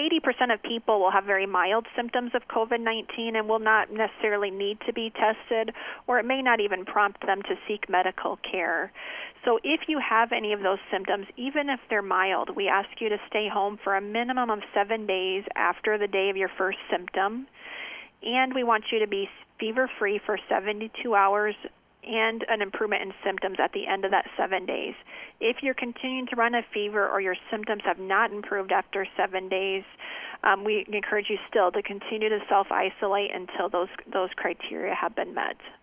80% of people will have very mild symptoms of COVID-19 and will not necessarily need to be tested, or it may not even prompt them to seek medical care. So if you have any of those symptoms, even if they're mild, we ask you to stay home for a minimum of 7 days after the day of your first symptom. And we want you to be fever-free for 72 hours and an improvement in symptoms at the end of that 7 days. If you're continuing to run a fever or your symptoms have not improved after 7 days, we encourage you still to continue to self-isolate until those criteria have been met.